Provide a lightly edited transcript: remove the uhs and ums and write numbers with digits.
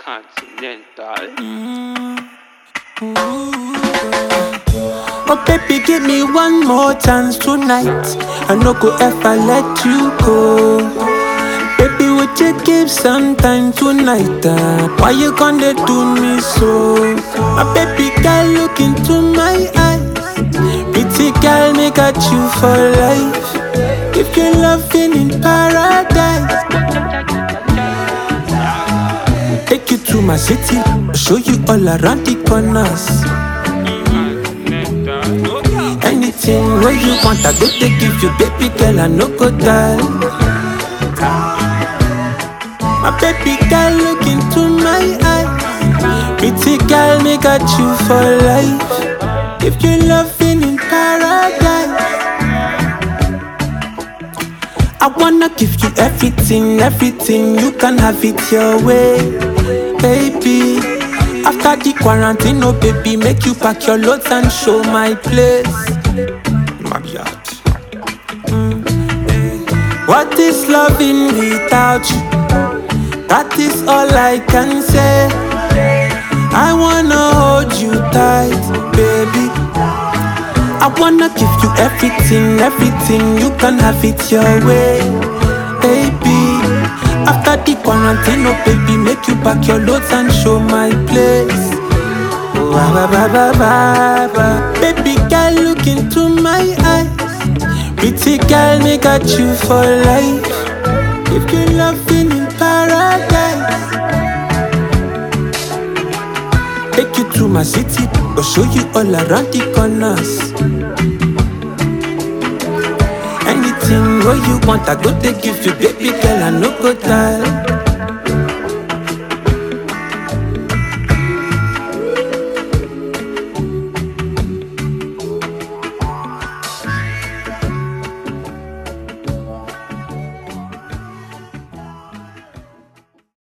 Continental. Oh baby, give me one more chance tonight. I no go ever let you go. Baby, would you give some time tonight? Why you gonna do me so? My baby girl, look into my eyes. Pretty girl, me got you for life. If you're loving in paradise, take you to my city, show you all around the corners. Anything where you want, I go to give you, baby girl, I no go die. My baby girl, look into my eyes. Pretty girl, me got you for life. If you're loving in paradise, I wanna give you everything, everything. You can have it your way, baby. After the quarantine, oh baby, make you pack your loads and show my place. My yacht. What is loving without you? That is all I can say. I wanna hold you tight, baby. I wanna give you everything, everything. You can have it your way, baby. After the quarantine, oh baby, make you pack your loads and show my place. Oh, ba ba ba ba ba. Baby girl, look into my eyes. Pretty girl, me got you for life. If you're loving in paradise, take you to my city, or show you all around the corners. Anything where you want, I go to give you, baby girl, I no go die.